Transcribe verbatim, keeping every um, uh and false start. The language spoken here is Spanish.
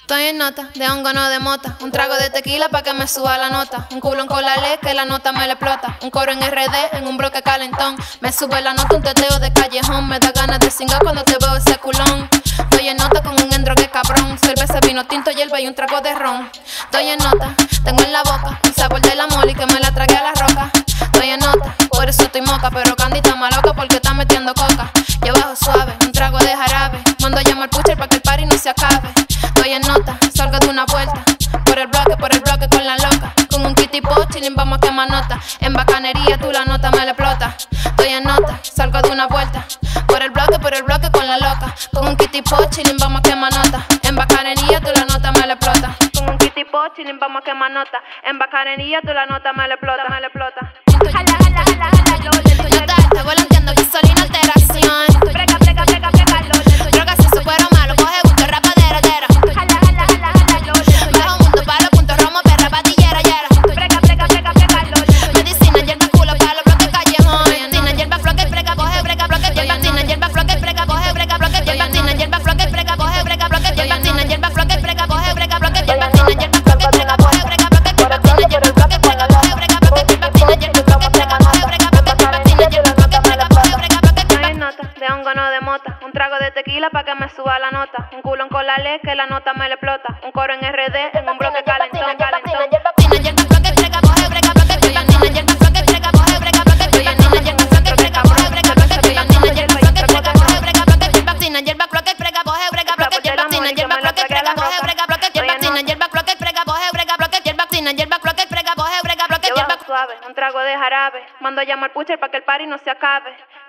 Estoy en nota, de hongo no de mota. Un trago de tequila pa' que me suba la nota. Un culón con la ley que la nota me le explota. Un coro en R D, en un bloque calentón. Me sube la nota, un teteo de callejón. Me da ganas de cingar cuando te veo ese culón. Estoy en nota con un endrogue cabrón. Cerveza, vino tinto, hierba y un trago de ron. Estoy en nota, tengo en la boca el sabor de la moli que me la tragué a la roca. Estoy en nota, por eso estoy moca. Pero Candy está maloca porque está metiendo coca. Yo bajo suave, un trago de jarabe. Mando a llamar pusher pa' que el party no se acabe. Estoy en nota, salgo de una vuelta. Por el bloque, por el bloque con la loca. Con un kitty po, chilling, vamos a quemar nota. En bacanería tú la nota me la explota. Estoy en nota, salgo de una vuelta. Por el bloque, por el bloque con la loca. Con un kitty po, chilling, vamos a quemar nota. En bacanería tú la nota me la explota. Con un kitty po, chilling, vamos a quemar nota. En bacanería tú la nota me la explota, me la explota. Jala, jala, jala, jala, lo lento. Yo te estoy volanteando, gasolina, alteración. Brega, brega, brega, brega, lo lento. Droga si supero malo, coge gusto, rapadera, dera. Jala, jala, jala, jala, lo lento. Bajo mundo, palo, punto, romo, perra, patillera, yera. Brega, brega, brega, brega, lo lento. Medicina, hierba, culo, palo, bloque, callejón. Medicina, hierba, floque, brega, coge, brega, bloque. Medicina, hierba, floque, brega, coge, brega, bloque. Medicina, hierba, floque, brega, coge, brega, bloque. Medicina, hierba, floque, brega, coge, brega, bloque. Medicina, hierba, floque, brega, coge, brega, bloque. Medicina, hierba, floque, brega, coge, brega, bloque. Medicina, hierba, floque, brega, coge, brega, bloque. Medicina, hierba, floque, brega, coge, brega, bloque. Estoy en nota, de hongo no de mota. Un trago de tequila pa' que me suba la nota. Un culón con la ley que la nota me le explota. Un coro en R D, en un bloque calentón, calentón. Medicina, hierba, floque, brega, coge, brega, bloque. Medicina, hierba, floque, brega, coge, brega, bloque. Medicina, hierba, floque, brega, coge, brega, bloque. Medicina, hierba, floque, brega, coge, brega, bloque. Medicina, hierba, floque, brega, coge, brega, bloque. Medicina, hierba, floque, brega, coge, brega, bloque. Medicina, hierba, floque, brega, coge, brega, bloque. Medicina, hierba, floque, brega, coge, brega, bloque. Yo bajo suave, un trago de jarabe. Mando a llamar pusher pa' que el party no se acabe.